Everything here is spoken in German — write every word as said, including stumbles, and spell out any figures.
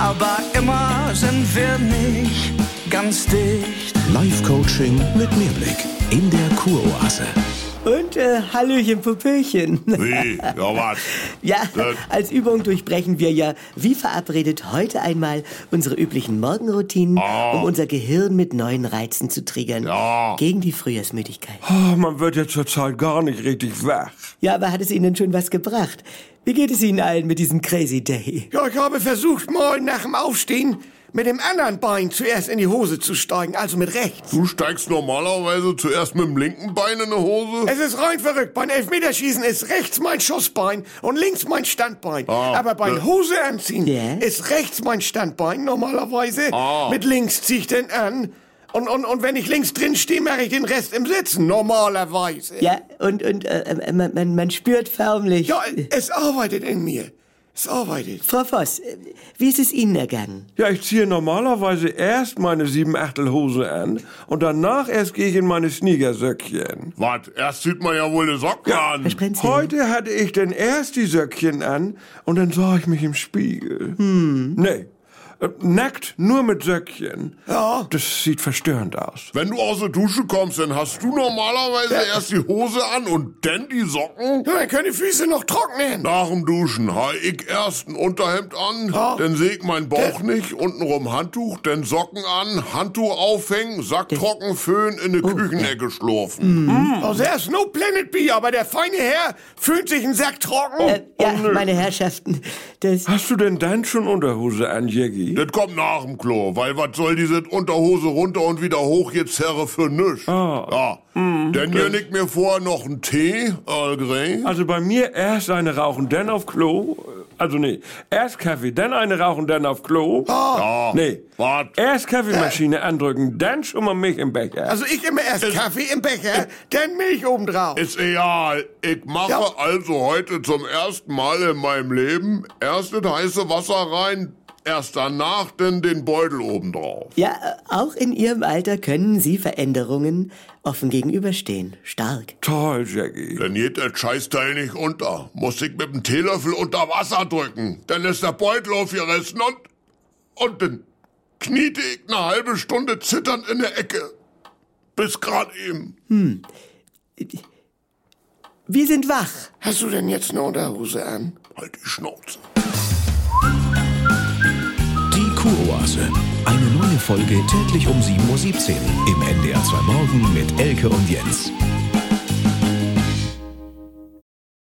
aber immer sind wir nicht ganz dicht. Live-Coaching mit Mehrblick in der Kuroase. Und äh, Hallöchen, Popöchen. Wie? Ja, was? Ja, Das- als Übung durchbrechen wir ja, wie verabredet, heute einmal unsere üblichen Morgenroutinen, Ah. um unser Gehirn mit neuen Reizen zu triggern. Ja. Gegen die Frühjahrsmüdigkeit. Oh, man wird ja zurzeit gar nicht richtig wach. Ja, aber hat es Ihnen schon was gebracht? Wie geht es Ihnen allen mit diesem Crazy Day? Ja, ich habe versucht, morgen nach dem Aufstehen mit dem anderen Bein zuerst in die Hose zu steigen, also mit rechts. Du steigst normalerweise zuerst mit dem linken Bein in eine Hose? Es ist rein verrückt. Beim Elfmeterschießen ist rechts mein Schussbein und links mein Standbein. Ah, Aber beim äh. Hose anziehen Ja? ist rechts mein Standbein normalerweise. Ah. Mit links zieh ich den an. Und, und, und wenn ich links drin stehe, mache ich den Rest im Sitzen, normalerweise. Ja, und, und äh, äh, man, man, man spürt förmlich... Ja, es arbeitet in mir. Es arbeitet. Frau Voss, äh, wie ist es Ihnen ergangen? Ja, ich ziehe normalerweise erst meine Siebenachtelhose an und danach erst gehe ich in meine Sneakersöckchen. Was? Erst zieht man ja wohl eine Socke an. Herr Sprenzel? Heute hatte ich denn erst die Söckchen an und dann sah ich mich im Spiegel. Hm. Nee, äh, nackt, nur mit Söckchen. Ja. Das sieht verstörend aus. Wenn du aus der Dusche kommst, dann hast du normalerweise erst die Hose an und dann die Socken? Ja, dann können die Füße noch trocknen. Nach dem Duschen habe ich erst ein Unterhemd an, Ja. dann sehe ich meinen Bauch nicht, untenrum Handtuch, dann Socken an, Handtuch aufhängen, Sack trocken föhn, in die Küchenecke schlurfen. Also er ist no Planet B, aber der feine Herr fühlt sich einen Sack trocken. Äh, ja, nö. meine Herrschaften, das... Hast du denn dann schon Unterhose an, Jeggi? Das kommt nach dem Klo, weil was soll diese Unterhose runter und wieder hoch jetzt Herre für nüscht? Ah. Ja. Dann gönn ich mir vorher noch einen Tee, Earl Grey. Also bei mir erst eine rauchen, dann auf Klo. Also nee, erst Kaffee, dann eine rauchen, dann auf Klo. Ja. Nee, Was? erst Kaffeemaschine andrücken, dann schon mal Milch im Becher. Also ich immer erst Kaffee im Becher, dann Milch obendrauf. Ist egal. Ich mache Ja. also heute zum ersten Mal in meinem Leben erst das heiße Wasser rein, erst danach dann den Beutel obendrauf. Ja, äh, auch in Ihrem Alter können Sie Veränderungen offen gegenüberstehen. Stark. Toll, Jackie. Dann geht das Scheißteil nicht unter. Muss ich mit dem Teelöffel unter Wasser drücken. Dann ist der Beutel aufgerissen und... Und dann kniete ich eine halbe Stunde zitternd in der Ecke. Bis grad eben. Wir sind wach. Hast du denn jetzt eine Unterhose an? Halt die Schnauze. Die Kuroase. Eine neue Folge täglich um sieben Uhr siebzehn im N D R zwei Morgen mit Elke und Jens.